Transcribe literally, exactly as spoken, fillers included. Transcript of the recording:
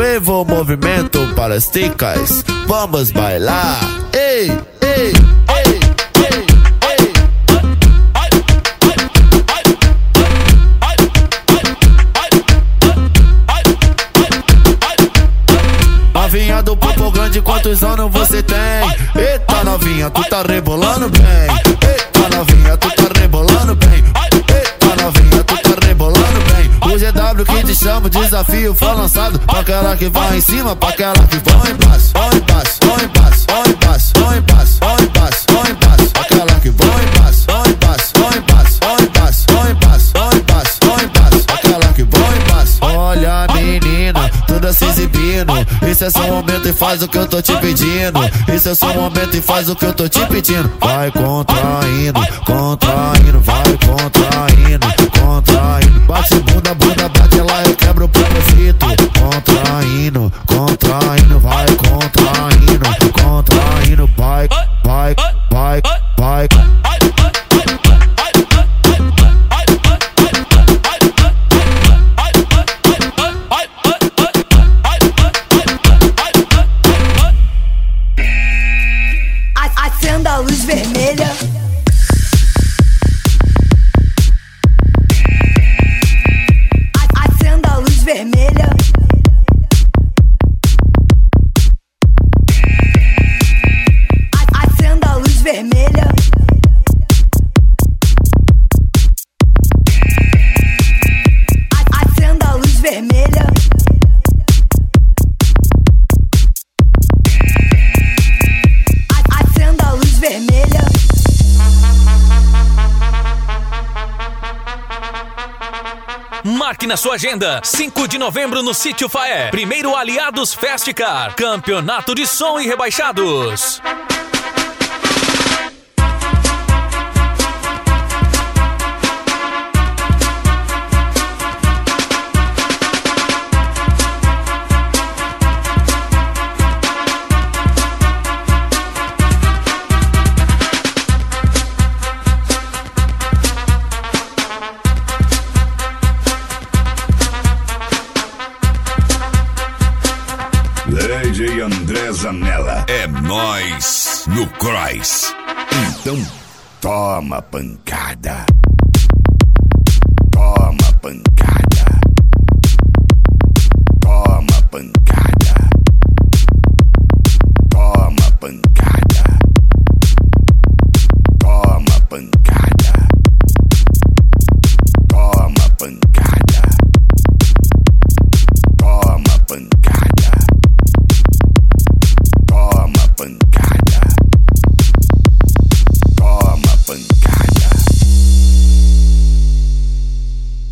Nuevo movimento para as ticas, vamos bailar. Ei, ei, ei, ei, ei. Novinha do Popo Grande, quantos anos você tem? Eita novinha, tu tá rebolando bem. Eita novinha, tu tá rebolando bem. Eita novinha, tu tá rebolando bem. O G W que te chama, o desafio foi lançado. Pra aquela que vai em cima, pra aquela que vai embaixo. Vai embaixo, vai embaixo, vai embaixo, vai embaixo, vai embaixo, vai embaixo. Aquela que vai embaixo, vai embaixo, vai embaixo, vai embaixo, vai embaixo, vai embaixo, vai embaixo. Aquela que vai embaixo. Olha menina, toda se exibindo. Esse é seu momento e faz o que eu tô te pedindo. Esse é seu momento e faz o que eu tô te pedindo. Vai contraindo, contraindo, vai contraindo, contraindo. Bate bunda, bunda, bate lá, eu quebro o propósito. Contraindo, contraindo, vai contraindo, contraindo, vai, vai, vai, vai. Acenda a luz vermelha. Acenda a luz vermelha. Acenda a luz vermelha. Acenda a luz vermelha. Acenda a luz vermelha. Marque na sua agenda, cinco de novembro no Sítio Faé. Primeiro Aliados Festcar, campeonato de som e rebaixados. D J André Zanella. É nóis no Cross. Então toma pancada.